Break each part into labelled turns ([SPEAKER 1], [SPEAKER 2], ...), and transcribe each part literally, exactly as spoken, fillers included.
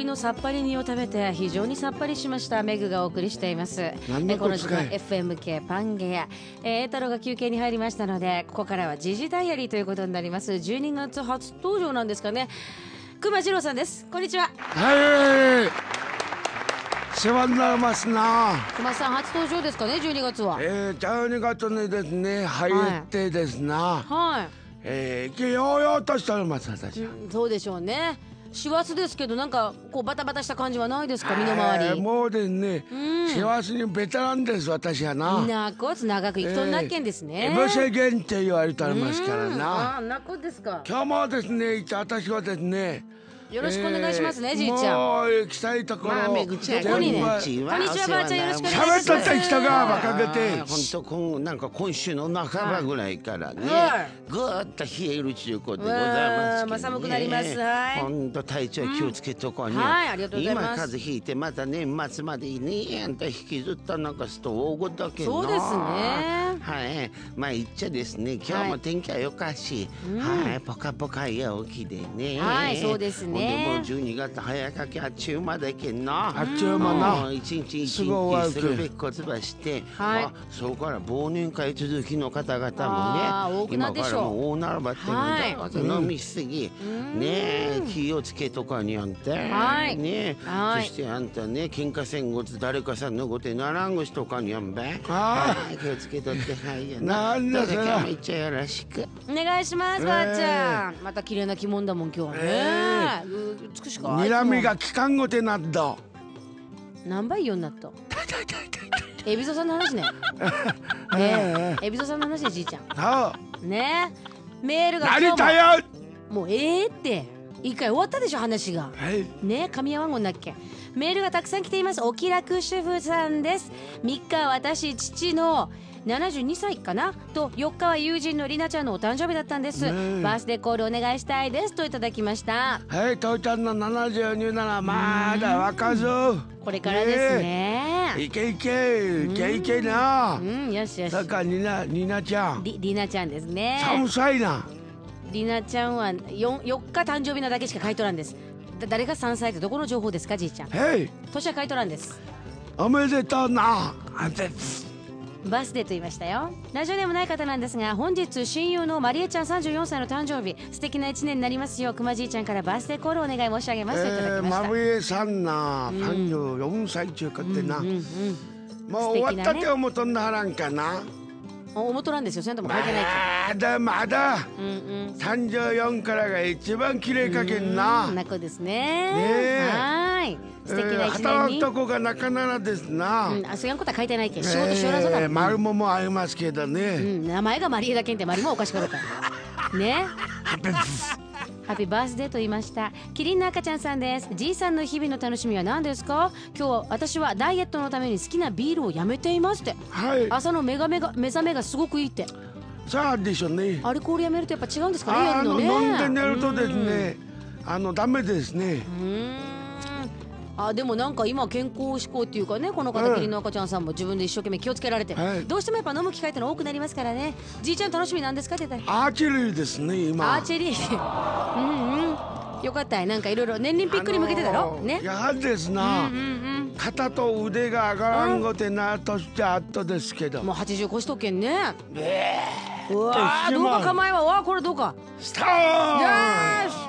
[SPEAKER 1] 鶏のさっぱり煮を食べて非常にさっぱりしました。メグがお送りしています。えこの時間 エフエム 系パンゲア、えー、栄太郎が休憩に入りましたので、ここからは時事ダイアリーということになります。じゅうにがつ初登場なんですかね、熊次郎さんです。こんにちは。
[SPEAKER 2] はい、世話になりますな。
[SPEAKER 1] 熊さん初登場ですかね、じゅうにがつは。
[SPEAKER 2] えー、じゅうにがつにですね入ってですな、
[SPEAKER 1] はい、
[SPEAKER 2] えー、ようようとしております私は、
[SPEAKER 1] うん、そうでしょうね。師走ですけど、なんかこうバタバタした感じはないですか、身の回り。
[SPEAKER 2] えー、もうですね、師走にベテランです私はな。
[SPEAKER 1] なこつ長く生きとんなっけんですね。
[SPEAKER 2] 無制限って言われておりますからな。
[SPEAKER 1] あなこですか。
[SPEAKER 2] 今日もですね一応私はですね
[SPEAKER 1] よろしくお願いしますね、えー、じいちゃん。
[SPEAKER 2] もう行きたいところ、
[SPEAKER 3] まあ、めぐちゃん
[SPEAKER 1] どこにね。こんにちはばあちゃん、よろしくお願いします。
[SPEAKER 2] 喋っとった人がバカげて。
[SPEAKER 3] 本当こんなんか今週の半ばぐらいからね、
[SPEAKER 1] はい、
[SPEAKER 3] ぐーっと冷えるちゅうことでございますけどね。
[SPEAKER 1] まあ、寒くなります。はい。
[SPEAKER 3] 本当体調気をつけとこうね、
[SPEAKER 1] うん。はい、ありがとうございます。
[SPEAKER 3] 今風邪ひいてまた年末までねあんた引きずったなんかすと大ごとだけど。
[SPEAKER 1] そうですね。
[SPEAKER 3] はい、まあ言っちゃですね、今日も天気はよかし、はい、はい、ポカポカ陽気でね。
[SPEAKER 1] はい、そうですね。
[SPEAKER 3] ほんでもうじゅうにがつ早かけあっちゅうまだけんな。
[SPEAKER 2] あっちゅう間な。
[SPEAKER 3] 一日一日するべきことばして、
[SPEAKER 1] はい、
[SPEAKER 3] まあ、そこから忘年会続きの方々もね、今からもう大並ばってので、はい、飲みすぎ、うん、ね気をつけとかにあんた、はい、ね、はい、そしてあんたね喧嘩せんごつ誰かさんのごてならんごしとかにあんべ、はい、気をつけとってはいやな。
[SPEAKER 2] なんだそれ。
[SPEAKER 3] 今日もいっちゃよろしく
[SPEAKER 1] お願いします、ばあちゃん。また綺麗な着物だもん今日はね。えー、美しか。
[SPEAKER 2] 睨みがきかんごてなっど。
[SPEAKER 1] 何倍ようになった。エビゾさんの話ね。ねえ、エビゾさんの話でじいちゃん。ねえ、メールが今日も。
[SPEAKER 2] なりたよ。
[SPEAKER 1] もうええって。一回終わったでしょ話が。
[SPEAKER 2] はい、
[SPEAKER 1] ねえ、噛み合わんごんだっけ。メールがたくさん来ています。お気楽主婦さんです。みっか私父のななじゅうにさいかなと、よっかは友人のりなちゃんのお誕生日だったんです。バースデーコールお願いしたいですといただきました。
[SPEAKER 2] はい、父ちゃんのななじゅうにならまだ若造。
[SPEAKER 1] これからですね。
[SPEAKER 2] いけいけいけいけな。
[SPEAKER 1] うん、よしよし。
[SPEAKER 2] だからりなりなちゃん。
[SPEAKER 1] りりなちゃんですね。
[SPEAKER 2] さんさいな。
[SPEAKER 1] りなちゃんは よ, よっか誕生日なだけしか書いとらんです。だ誰がさんさいってどこの情報ですかじいちゃん。
[SPEAKER 2] はい。
[SPEAKER 1] 年は書いとらんです。
[SPEAKER 2] おめでとうな。
[SPEAKER 1] バースデーと言いましたよ。ラジオでもない方なんですが、本日親友のマリエちゃんさんじゅうよんさいの誕生日、素敵ないちねんになりますよう、くまじいちゃんからバースデーコールをお願い申し上げますといただきました。
[SPEAKER 2] マリエさんな、さんじゅうよんさい中かってな、うんうんうん、もう終わったって思とんなはらんかな。
[SPEAKER 1] 思とらんですよ、それとも書いてない
[SPEAKER 2] まだまだ、うんうん、さんじゅうよんからが一番綺麗かけんな。
[SPEAKER 1] な子ですね。
[SPEAKER 2] ね
[SPEAKER 1] はい、素敵な一年に、えー、
[SPEAKER 2] 働くとこがなかならですな、
[SPEAKER 1] うん、あ、そういうことは書いてないけど仕事しよらそうだもん、えー、
[SPEAKER 2] マルモもありますけどね、うん、
[SPEAKER 1] 名前がマリエだけんってマリもおかしかったね。ハッピーバースデーと言いました。キリンの赤ちゃんさんです。じいさんの日々の楽しみは何ですか。今日私はダイエットのために好きなビールをやめていますって、はい、朝の目が目が目覚めがすごくいいって。
[SPEAKER 2] さあでしょうね。
[SPEAKER 1] アルコールやめるとやっぱ違うんですかね。
[SPEAKER 2] あ
[SPEAKER 1] 夜のね、
[SPEAKER 2] あの飲んで寝るとですね、あのダメですね。
[SPEAKER 1] うーん、あ、でもなんか今健康志向っていうかね、この方、キリンの赤ちゃんさんも自分で一生懸命気をつけられて、はい、どうしてもやっぱ飲む機会っての多くなりますからね。じいちゃん楽しみなんですかって言ったら
[SPEAKER 2] アーチェリーですね今。
[SPEAKER 1] アーチェリーうんうん、よかったい。なんかいろいろ年輪ピックに向けてだろ、あのー、ね。
[SPEAKER 2] やはりですな、うんうんうん、肩と腕が上がらんごてなとしてあったですけど、
[SPEAKER 1] もうはちじゅう越しとけんね。えー、うわー、どうか構えは、わー、これどうか
[SPEAKER 2] スター
[SPEAKER 1] よし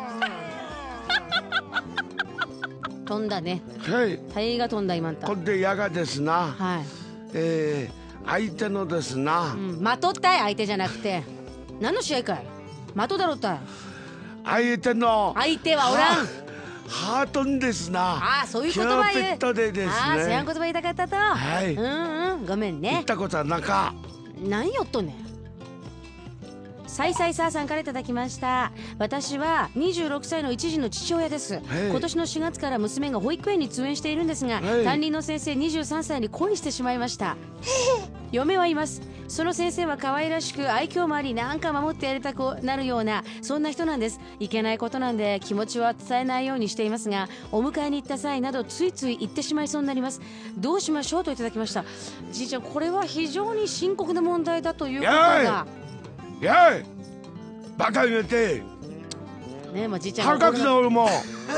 [SPEAKER 1] 飛んだね。
[SPEAKER 2] はい。
[SPEAKER 1] タイが飛んだ今んた。
[SPEAKER 2] これでやがですな。
[SPEAKER 1] はい。
[SPEAKER 2] えー、相手のですな。
[SPEAKER 1] うん、的ったい相手じゃなくて。何の試合かい。的だろったい。
[SPEAKER 2] 相手の。
[SPEAKER 1] 相手はおらん。
[SPEAKER 2] ハートンですな。
[SPEAKER 1] ああ、そういう言葉言う。
[SPEAKER 2] キューピットでですね。
[SPEAKER 1] ああ、そういう言葉言いたかったと。
[SPEAKER 2] はい。
[SPEAKER 1] うんうん、ごめんね。
[SPEAKER 2] 言ったことはなか。
[SPEAKER 1] 何よっとね。サイサイサーさんからいただきました。私はにじゅうろくさいの一児の父親です。今年のしがつから娘が保育園に通園しているんですが、担任の先生にじゅうさんさいに恋してしまいました嫁はいます。その先生は可愛らしく愛嬌もあり、なんか守ってやりたくなるようなそんな人なんです。いけないことなんで気持ちは伝えないようにしていますが、お迎えに行った際などついつい言ってしまいそうになります。どうしましょうといただきました。じいちゃん、これは非常に深刻な問題だということが。
[SPEAKER 2] やいバカ言うて
[SPEAKER 1] ねえ、まあ、じいちゃん
[SPEAKER 2] 腹かくぞ俺も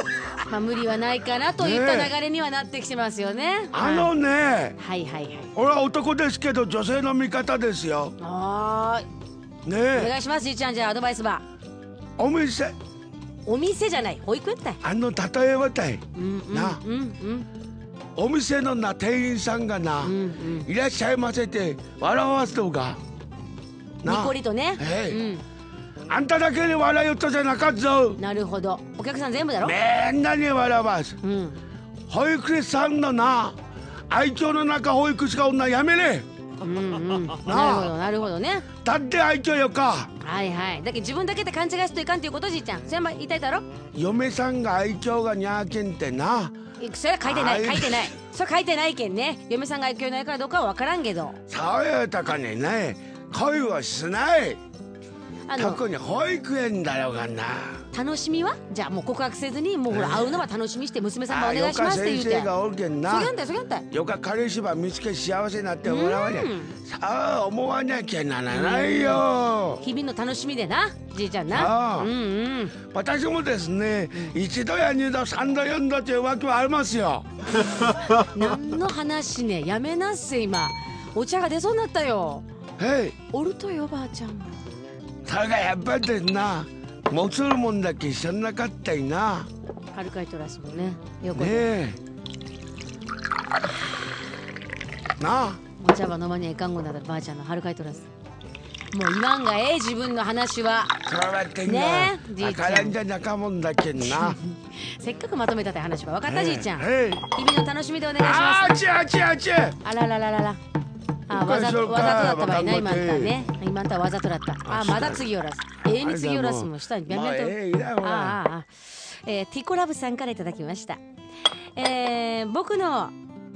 [SPEAKER 1] まあ無理はないかなといった流れにはなってきてますよね。
[SPEAKER 2] あのね、
[SPEAKER 1] はいはいはい。
[SPEAKER 2] 俺は男ですけど女性の味方ですよ。
[SPEAKER 1] ああ。ねえ。お願いしますじいちゃん、じゃあアドバイスば。
[SPEAKER 2] お店。
[SPEAKER 1] お店じゃない、保育園たい。
[SPEAKER 2] あの例えばたい。な。うんうん。お店のな店員さんがな、いらっしゃいませって笑わすとが。
[SPEAKER 1] ニコリとね。
[SPEAKER 2] あんただけに笑いよったじゃなかっぞ。
[SPEAKER 1] なるほど。お客さん全部だろ。
[SPEAKER 2] みんなに笑わす。保育士さんのな愛嬌の中保育士が女やめれ。
[SPEAKER 1] うんうん、なるほどなるほどね。
[SPEAKER 2] だって愛嬌よか。
[SPEAKER 1] はいはい。だけど自分だけで勘違いするといかんっていうことじいちゃん。それは言いたいだろ。
[SPEAKER 2] 嫁さんが愛嬌がにゃーけんってな。
[SPEAKER 1] それは書いてない書いてない。それ書いてないけんね。嫁さんが愛嬌ないからどうかは分からんけど。
[SPEAKER 2] 爽やかにね恋はしない。特に保育園だろうがな。
[SPEAKER 1] 楽しみはじゃあもう告白せずにもうほら会うのは楽しみして娘さんがお願いしますって言って。
[SPEAKER 2] 先生がおるけんな。
[SPEAKER 1] そぎゃんだよそぎゃんだよ。
[SPEAKER 2] よか彼氏ば見つけ幸せになってもらわにゃ。さあ思わなきゃならないよ。
[SPEAKER 1] 日々の楽しみでなじいちゃんな。うんうん。
[SPEAKER 2] 私もですね一度や二度三度四度というわけはありますよ。
[SPEAKER 1] 何の話ねやめなっせ今お茶が出そうになったよ。
[SPEAKER 2] へい。
[SPEAKER 1] おるとよばあちゃんも。
[SPEAKER 2] それがやっぱりなもつるもんだけ知らなかったいな。
[SPEAKER 1] はるかいとらすもんね。よく
[SPEAKER 2] ねえ。なあ。
[SPEAKER 1] お茶葉飲まにゃいかんごなだばあちゃんのはるかいとらす。もう言わんがええ自分の話は。
[SPEAKER 2] そうやってんな。ねえ。じいちゃん。あからんじゃなかもんだけんな。
[SPEAKER 1] せっかくまとめたって話は分かったじいちゃん。日々の楽しみでお願いします。
[SPEAKER 2] あちあちあち。
[SPEAKER 1] あららららら。あわざわざとだった場合な今んたね。今んたわざとだった。あまだ次よらす。永遠に次よらすも下にビャンビャンと。あああ。えティコラブさんからいただきました。え僕の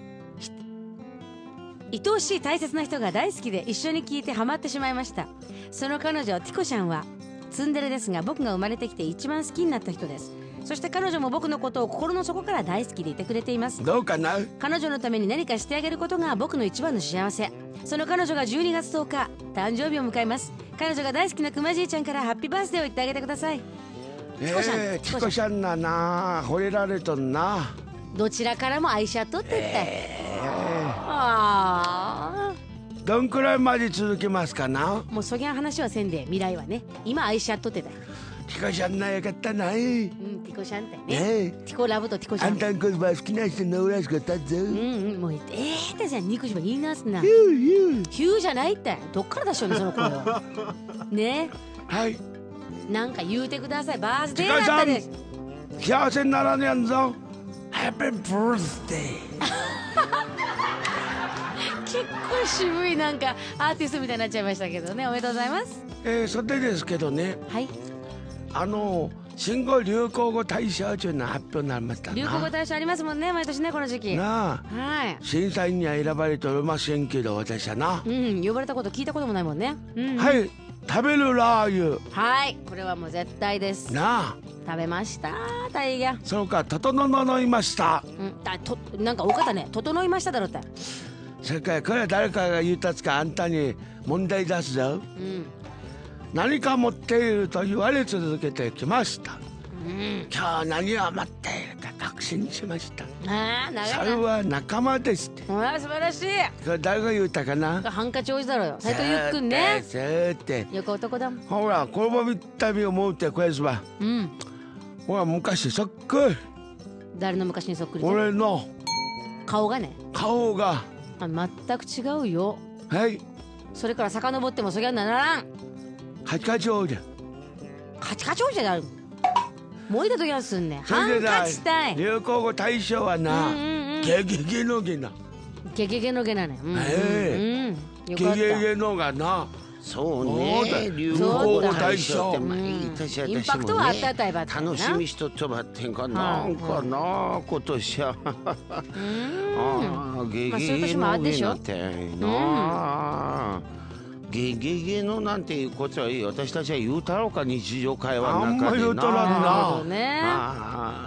[SPEAKER 1] 愛おしい大切な人が大好きで一緒に聴いてハマってしまいました。その彼女ティコちゃんはツンデレですが僕が生まれてきて一番好きになった人です。そして彼女も僕のことを心の底から大好きでいてくれています。
[SPEAKER 2] どうかな。
[SPEAKER 1] 彼女のために何かしてあげることが僕の一番の幸せ。その彼女がじゅうにがつとおか誕生日を迎えます。彼女が大好きなくまじいちゃんからハッピーバースデーを言ってあげてください。
[SPEAKER 2] えー、チコちゃんなな惚れられとんな。
[SPEAKER 1] どちらからも愛し合っとってって、えー、あ
[SPEAKER 2] ーどんくらいまで続けますかな。
[SPEAKER 1] もうそぎゃん話はせんで未来はね今愛し合っとってた。
[SPEAKER 2] ティコちゃんなよかったな。うん
[SPEAKER 1] ティコちゃんってね、えー、ティコラブとティコちゃん。
[SPEAKER 2] あんたんこそば好きな人のらしかったぞ。うん
[SPEAKER 1] うんもうええー、ってじゃん肉じば言いなすな。ヒューヒューヒューじゃないってどっから出しようねその声をね。
[SPEAKER 2] はい
[SPEAKER 1] なんか言うてください。バースデーだったです。
[SPEAKER 2] 幸せにならねえんぞ。ハッピーバースデー
[SPEAKER 1] 結構渋いなんかアーティストみたいになっちゃいましたけどね。おめでとうございます。
[SPEAKER 2] えー、それでですけどね、
[SPEAKER 1] はい
[SPEAKER 2] あの新語・流行語大賞というの発表になりましたな。
[SPEAKER 1] 流行語大賞ありますもんね毎年ねこの時期
[SPEAKER 2] なあ、はい、審査員には選ばれておりませんけど私はな
[SPEAKER 1] うん呼ばれたこと聞いたこともないもんね、うんうん、
[SPEAKER 2] はい食べるラー油
[SPEAKER 1] はいこれはもう絶対です
[SPEAKER 2] なあ
[SPEAKER 1] 食べました大変
[SPEAKER 2] そうか整いました、
[SPEAKER 1] うん、あとなんか多かったね整いましただろって
[SPEAKER 2] それからこれは誰かが言うたつかあんたに問題出すぞ、うん、何か持っていると言われ続けてきました、うん、今日何を持っているか確信しました。ああ、それは仲間ですって。
[SPEAKER 1] ああ、素晴らしい。
[SPEAKER 2] これ誰が言ったかな。
[SPEAKER 1] ハンカチ王子だろうよ。斉藤ゆっくんね。
[SPEAKER 2] そうって。
[SPEAKER 1] よく男だもん。
[SPEAKER 2] ほら、このまま旅を思うってこれすば。うん。ほら、昔そっくり。
[SPEAKER 1] 誰の昔にそっくり。
[SPEAKER 2] 俺の
[SPEAKER 1] 顔がね。
[SPEAKER 2] 顔が。
[SPEAKER 1] あ、全く違うよ。
[SPEAKER 2] はい。
[SPEAKER 1] それから遡ってもそぎゃんならん。
[SPEAKER 2] カチカチ王子。
[SPEAKER 1] カチカチ王子じゃない。もういた時はすんねん。ハンカチたい。
[SPEAKER 2] 流行語大賞はな、ゲゲゲのゲな。
[SPEAKER 1] ゲゲゲのゲなね。
[SPEAKER 2] ええ。ゲゲゲのがな。
[SPEAKER 3] そうね。
[SPEAKER 2] 流行語大賞。
[SPEAKER 1] インパクトはあったたいば。
[SPEAKER 3] 楽しみしとっとばってんかなんかな今年は。ああゲゲゲのゲなってな。ゲゲゲのなんていうことはいい私たちは言うたろうか日常会話の中でな。
[SPEAKER 2] あんま言うとらんな。
[SPEAKER 3] あ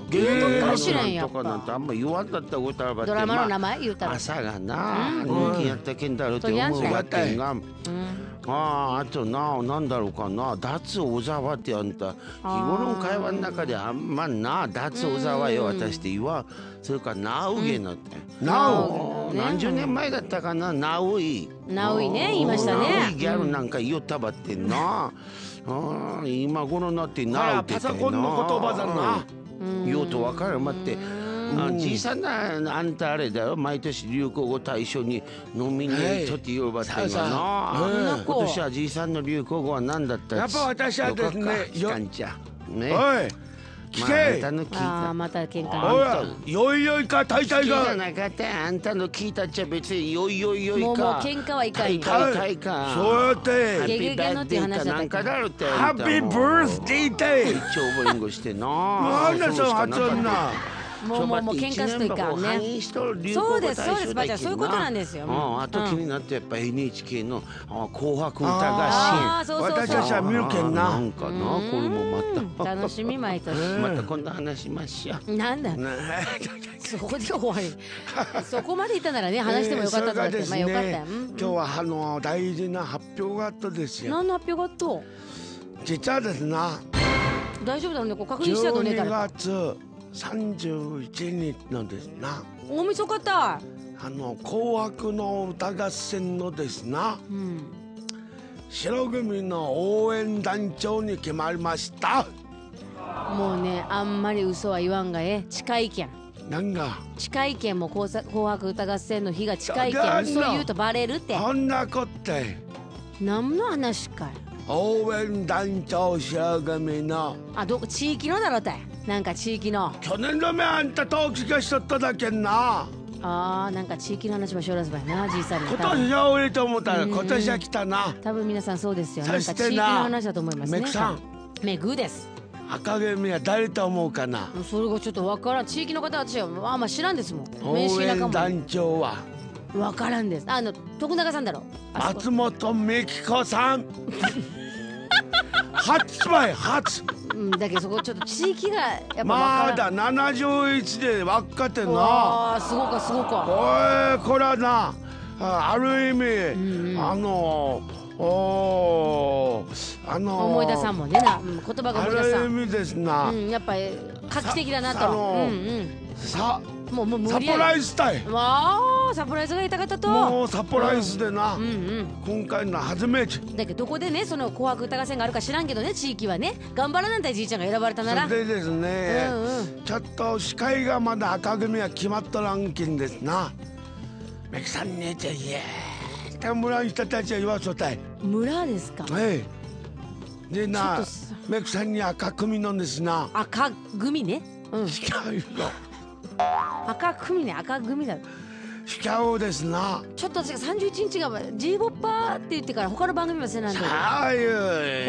[SPEAKER 1] 言うとくかもしれんやっぱ。
[SPEAKER 3] とかなんてあんま言わんだったことあるばって。
[SPEAKER 1] ドラマの名前言うたら。
[SPEAKER 3] 朝がな、人気やったけんだろうって思うわけが。ああ、あとな、なんだろうかな、脱小沢ってあんた、日頃の会話の中であんまな、脱小沢よ、私って言わん。それから、なうげなって。なう何十年前だったかな、なうい。
[SPEAKER 1] なういね、言いましたね。
[SPEAKER 3] なういギャルなんか言おったばってんな。今頃になってなうって言ってんな。パソコンの言葉だな。言おうと分からんまって。じいさんなあんたあれだよ、毎年流行語大賞にノミネートって言うばってんがな。今年はじいさんの流行語は何だったっけ。
[SPEAKER 2] やっぱ私はですね、
[SPEAKER 3] よかんちゃね。
[SPEAKER 2] おい聞け。
[SPEAKER 1] ああ、また喧嘩
[SPEAKER 2] な。よいよいか大体が。
[SPEAKER 3] じゃなかったあんたの聞いたっちゃ別によいよいよいか。
[SPEAKER 1] もうもう喧嘩はいかんよ。
[SPEAKER 3] 大体か。
[SPEAKER 2] そうやって。
[SPEAKER 1] ゲゲゲのっていう話だったっけ。
[SPEAKER 2] ハッピーバースデーデー。
[SPEAKER 3] 一応ボリンゴしてな。
[SPEAKER 2] なんだその発音な。
[SPEAKER 1] もうもうもう喧嘩すといかんね。そうですそうです、ばあちゃんそういうことなんですよ。
[SPEAKER 3] あと気になってやっぱ エヌエイチケー の紅白歌合
[SPEAKER 2] 戦。私たちは見るけんな。
[SPEAKER 3] なんかな、これもまた
[SPEAKER 1] 楽しみ毎年。
[SPEAKER 3] また今度話しましょ
[SPEAKER 1] う。なんだ。そこで終わり。そこまでいったならね話してもよかったと思って。まあよかったよ。
[SPEAKER 2] 今日はあの大事な発表があったですよ。
[SPEAKER 1] 何の発表があった？
[SPEAKER 2] 実はですな。
[SPEAKER 1] 大丈夫だね。こう確認したとね。
[SPEAKER 2] じゅうにがつさんじゅういちにちのですな、
[SPEAKER 1] 大晦日だ。
[SPEAKER 2] あの紅白の歌合戦のですな、うん、白組の応援団長に決まりました。
[SPEAKER 1] もうね、あんまり嘘は言わんがえ、近いけん。
[SPEAKER 2] なんが
[SPEAKER 1] 近いけん、もう紅白歌合戦の日が近いけん、嘘言うとバレるって。
[SPEAKER 2] そんなこって
[SPEAKER 1] 何の話かい。
[SPEAKER 2] 応援団長白組の
[SPEAKER 1] あ、どこ地域のだろうたい。なんか地域の
[SPEAKER 2] 去年の目あんた登記がしとっただけんな。
[SPEAKER 1] あー、なんか地域の話もしょらずばいな、じいさんに。
[SPEAKER 2] 今年は多いと思ったら今年は来たな。
[SPEAKER 1] 多分皆さんそうですよ。なんか地域の話だと思いますね。
[SPEAKER 2] メグさん、
[SPEAKER 1] メグです。
[SPEAKER 2] 赤組は誰と思うかな。
[SPEAKER 1] それがちょっとわからん。地域の方は私はあんま知らんですもん。
[SPEAKER 2] 応援団長は
[SPEAKER 1] わからんです。あの徳永さんだろ。
[SPEAKER 2] 松本美紀子さん。初ばい初。
[SPEAKER 1] うん、だけどそこちょっと地域がやっぱ
[SPEAKER 2] まだななじゅういちで分かってんな。
[SPEAKER 1] ああ、すごかすごか。
[SPEAKER 2] おい、これはな、ある意味、うんうん、あのおあの
[SPEAKER 1] 思い出さんもんねな、うん、言葉が思い出さん。
[SPEAKER 2] ある意味ですな、
[SPEAKER 1] うん、やっぱり画期的だなと。あのー、うんうん、
[SPEAKER 2] さ
[SPEAKER 1] もうもう無
[SPEAKER 2] 理やりサプライズたい。
[SPEAKER 1] わあ、サプライズが言いたかったと。
[SPEAKER 2] もうサプライズでな、
[SPEAKER 1] うんうんうん、
[SPEAKER 2] 今回の初めて
[SPEAKER 1] だけど、どこでねその紅白歌合戦があるか知らんけどね、地域はね、頑張らなんたいじいちゃんが選ばれたなら。
[SPEAKER 2] それでですね、うんうん、ちょっと司会がまだ赤組は決まっとらんけんですな。メキさんね、じゃいやー村の人たちは言わそたい。
[SPEAKER 1] 村ですか。
[SPEAKER 2] はい。でな、メキさんに赤組なんですな。
[SPEAKER 1] 赤組ね。うん。
[SPEAKER 2] 違うよ。
[SPEAKER 1] 赤組ね、赤組だ。
[SPEAKER 2] しちゃうですな。
[SPEAKER 1] ちょっと私がさんじゅういちにちが G ボッパーって言ってから他の番組はせなんで。
[SPEAKER 2] ああいう。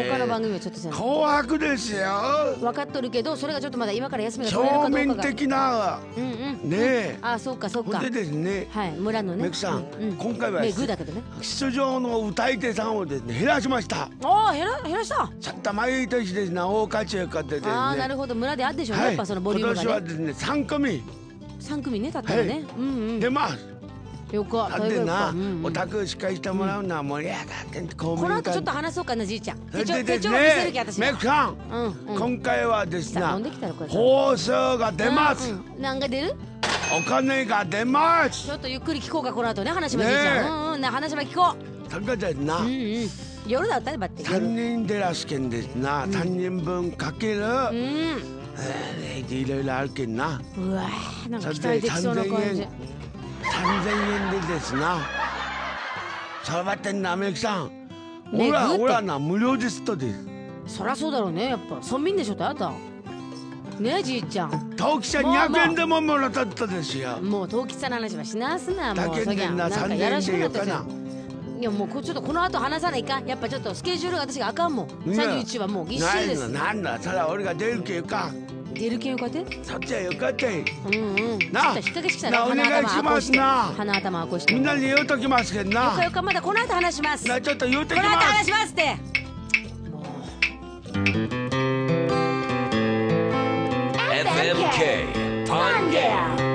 [SPEAKER 1] 他の番組はちょっとせなん。
[SPEAKER 2] 紅白ですよ。
[SPEAKER 1] 分かっとるけど、それがちょっとまだ今から休みが取れるかどうかが。
[SPEAKER 2] 表面的な。
[SPEAKER 1] うんうん。
[SPEAKER 2] ねえ。
[SPEAKER 1] あ、そうかそうか。
[SPEAKER 2] でですね。
[SPEAKER 1] はい、村のね。
[SPEAKER 2] メクさん、今回は
[SPEAKER 1] グーだけどね。
[SPEAKER 2] 出場の歌い手さんをですね減らしました。
[SPEAKER 1] ああ、減ら減らした。
[SPEAKER 2] ちゃんと毎年ですね大勝ちを勝ってですね。
[SPEAKER 1] ああ、なるほど、村であるでしょうね。やっぱそのボリュームがね。
[SPEAKER 2] 今年はですね三組。
[SPEAKER 1] 三組ね、たったらね。うんうん。
[SPEAKER 2] 出ます。
[SPEAKER 1] よかった。
[SPEAKER 2] でな、お宅司会してもらうのは盛り上がってこ
[SPEAKER 1] の後ちょっと話そうかな、じいちゃん。手帳手帳見せるけ私。
[SPEAKER 2] メクさん、今回はですね放送が出ます。
[SPEAKER 1] 何が出る？
[SPEAKER 2] お金が出ます。
[SPEAKER 1] ちょっとゆっくり聞こうか、この後ね、話もじいちゃん。うんうん、な話も聞こう。
[SPEAKER 2] それからな、
[SPEAKER 1] 夜だったね、ばって
[SPEAKER 2] 三人でらすけんですな、三人分かけるいろいろあるけんな。
[SPEAKER 1] うわー、なんか期待できそうな感じ。
[SPEAKER 2] さんぜんえんでですな。そればってんな、メキさん。ほらほらな、無料ですとです。
[SPEAKER 1] そりゃそうだろうね、やっぱ村民でしょ、あたねえ、じいちゃん。
[SPEAKER 2] 登記者にひゃくえんでももらったったですよ。
[SPEAKER 1] もう登記者の話はしなすな、もう
[SPEAKER 2] そぎゃんなんかやらしくなったじゃん。
[SPEAKER 1] いやもうちょっとこの後話さないかん。やっぱちょっとスケジュールが私があかんもん。さんじゅういちはもうぎっしりです。
[SPEAKER 2] なんだ、それは俺が出るけよか。
[SPEAKER 1] 出るけよかって？
[SPEAKER 2] そっちはよかったい。
[SPEAKER 1] うんうん。な、ちょっと引っ掛けして
[SPEAKER 2] な、お願いしますな。
[SPEAKER 1] 鼻頭あこして。
[SPEAKER 2] みんなに言うときますけどな。
[SPEAKER 1] よかよか、まだこの後話します。
[SPEAKER 2] な、ちょっと言うときます。
[SPEAKER 1] この後話しますって。もう。
[SPEAKER 4] エフエムケー
[SPEAKER 1] なんでや。